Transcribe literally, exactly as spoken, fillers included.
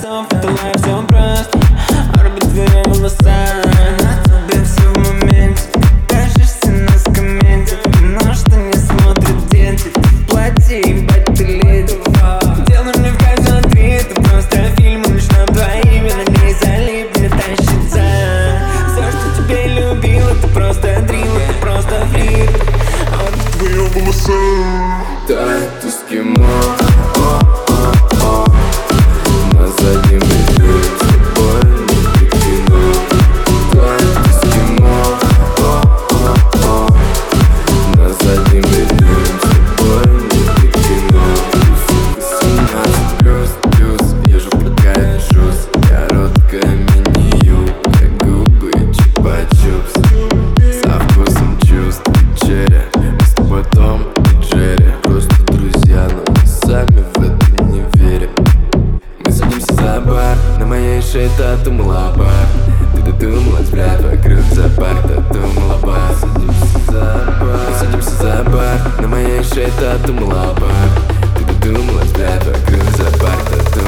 часов, это лайф, все просто. Орбит твои волоса, на тебе все в моменте. Кажешься на скамейке, но что не смотрят дети. В платье, ебать, ты леди. Делай мне в кайф, смотри, это просто фильм, лишь нам двоим, и на ней залипли, тащится. Все, что тебе любил, это просто дрим, это просто флип. Орбит твои волоса. Тает эскимо, о-о-о. На заднем ряду с тобой не кино. Тает эскимо, о-о-о. На заднем ряду с тобой не кино. восемнадцать плюс, плюс, езжу пока вяжусь. Короткая меню, как губы чупа-чупс. Со вкусом чувств черри, мы с тобой Том и Джерри. Просто друзья, но мы сами в это не верим. Мы садимся за бар, на моей шее тату малабар. Ты додумалась, блядь, вокруг зоопарк, тату малабар. Садимся за бар, мы садимся за бар, на моей шее тату малабар. Ты додумалась, блядь, вокруг зоопарк, тату